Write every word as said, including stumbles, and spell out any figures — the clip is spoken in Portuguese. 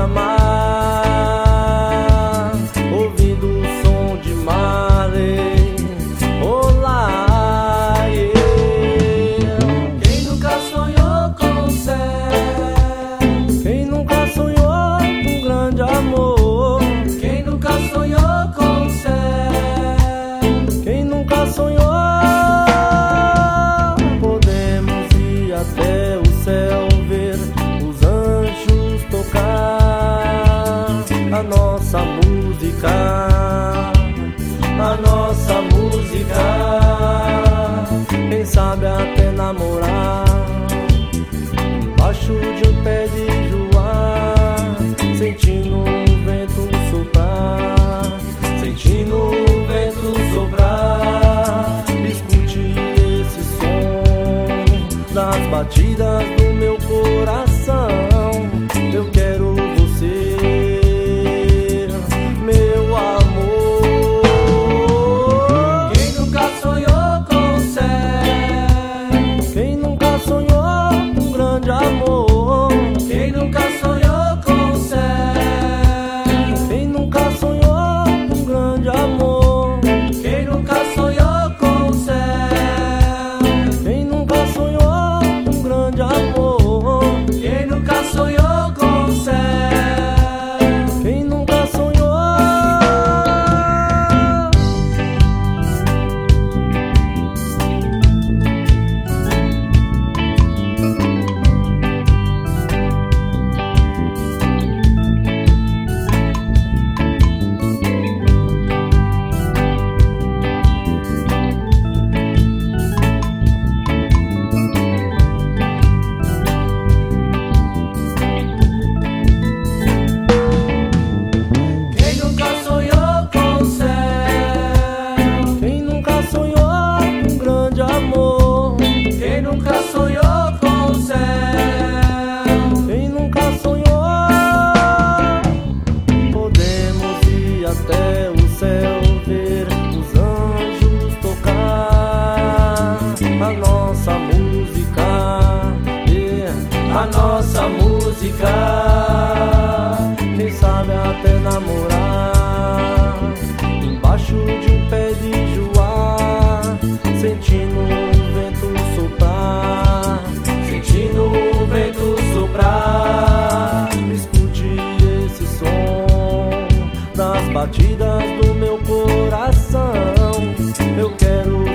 mar, ouvindo o som de Marley. Olá, yeah. Quem nunca sonhou com o céu? Quem nunca sonhou com um grande amor? Quem nunca sonhou com o céu? Quem nunca sonhou? Podemos ir até o céu, ver os anjos tocar a nossa música, a nossa música. Quem sabe até namorar embaixo de um pé de joá, sentindo o vento soprar, sentindo o vento soprar. Escute esse som das batidas do meu coração. Eu quero você, meu amor. Quem nunca sonhou com o céu? Quem nunca sonhou com um grande amor? Quem nunca sonhou com o céu? Quem nunca sonhou com um grande amor? Quem nunca sonhou com o céu? Quem nunca sonhou com um grande amor? Quem nunca sonhou com o céu? Quem nunca sonhou? Quem nunca sonhou com o céu? Quem nunca sonhou com um grande amor? Quem nunca sonhou com o céu? Quem nunca sonhou? Podemos ir até o céu, ver os anjos tocar a nossa música, yeah, a nossa música. Quem sabe até namorar embaixo de um pé de joá, sentindo o vento soprar, Sentindo o vento soprar. escute esse som das batidas do meu coração. Eu quero